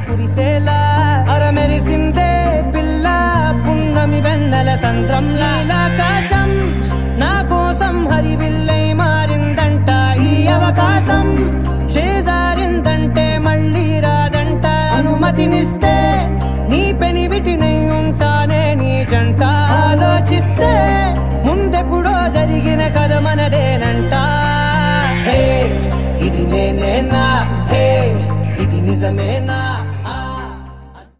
కురిసేలా అరమెరిసిందే పిల్ల పున్నమి వెన్నెల సంద్రంలా ఆకాశం నా కోసం హరివిల్లై మారిందంట ఈ అవకాశం చేజారిందంటే మళ్ళీ రాదంట అనుమతినిస్తే నీ పెనివిటినై ఉంటానే నీ జంట ఆలోచిస్తే ముందెప్పుడో జరిగిన కథ మనదేనంట హే ఇది నేనేనా హే ఇది నిజమేనా